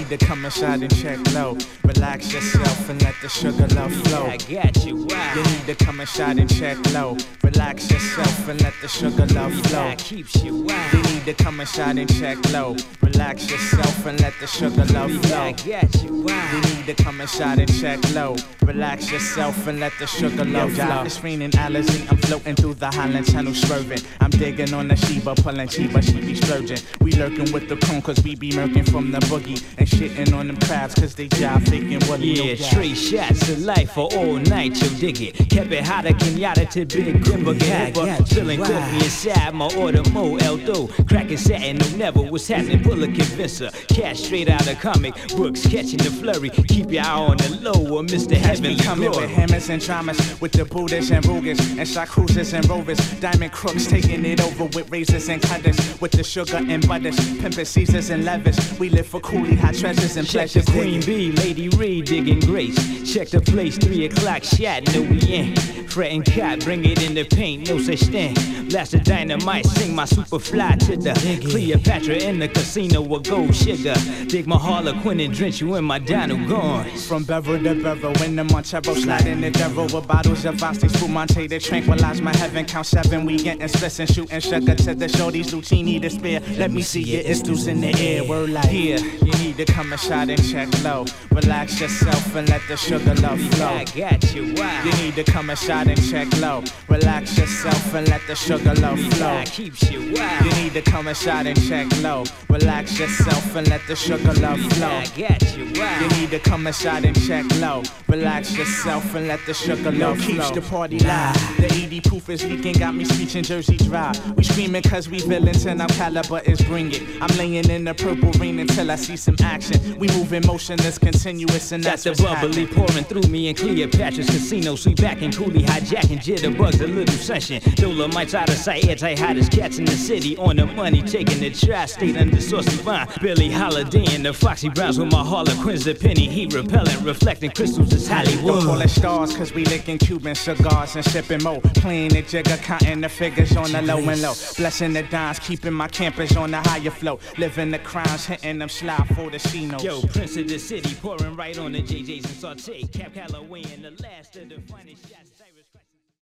need to come inside and check low. Relax yourself and let the sugar love flow. I got you, wow. You need to come inside and check low. Relax yourself and let the sugar love flow. That keeps you wild. You need to come inside and check low. Relax yourself and let the sugar love flow. I got you, wow. You need to come inside and check low. Relax yourself and let the sugar love flow. It's raining Alizé, I'm floating through the Highland Channel swerving. I'm digging on the Sheba, pulling Chiba, she be splurging. We lurking with the cone cause we be murking from the boogie. And shitting on them crabs cause they jive faking woolly. Yeah, 3 shots of life for all night, yo dig it. Kept it hotter, Kenyatta to Big Grimba. Spilling coffee inside my Automo Eldo. Cracking satin, no never was happening, pull a convincer. Cash straight out of comic books, catching the flurry. Keep your eye on the low or Mr. Heavenly coming Glory. with hammers and traumas, with the Buddhas and Rugas, and shot cruisers and rovers. Diamond crooks taking it over with razors and cutters, with the sugar and butters, pimpin' Caesars and levers. We live for coolie hot treasures and Check pleasures. the Queen Bee, Lady Reed digging grace. Check the place, 3 o'clock shot, no we ain't. Fretting cot, bring it in the paint, no such thing. Blast the dynamite, sing my super fly to the Cleopatra in the casino with gold sugar. Dig my Harlequin and drench you in my dino gone. From Bevel to Bevel, when the Montero slide in the devil with bottles of Asti Spumante to tranquilize my heaven. Count 7, we getting splits and shooting sugar to the shorties, Lucini to spare. Let me see your istus in the air. Word like here, you need to come inside and check low. Relax yourself and let the sugar love flow. I got you, wow. You need to come inside and check low. Relax yourself and let the sugar love flow. That keeps you wild. You need to come inside and check low. Relax yourself and let the sugar love flow. I got you, wow. You need to come inside and check low. Relax yourself and let the sugar love flow. Keeps the party live. The 80 proof is leaking, got me speeching Jersey Dry. We screaming cause we villains and our caliber is bring it. I'm laying in the purple rain until I see some action. We moving motionless, continuous, and that's the what's bubbly happening. pouring through me in Cleopatra's casino. Sweet back and coolie hijacking jitterbugs, a little session. Dolomites out of sight, anti-hottest cats in the city. On the money, taking the tri-state under saucy vine. Billy Holiday and the Foxy Browns with my Harlequins, the penny heat repellent, reflecting crystals is Hollywood. Don't call it stars cause we licking Cuban cigars and sipping mo. Playing the jigger, counting the figures on the low and low. Blessing the dimes, keeping my campers on the higher flow. Living the crowns, hitting them slide for the Cinos. Yo, Prince of the City, pouring right on the JJs and Saute. Cap Calloway and the last of the finest shots.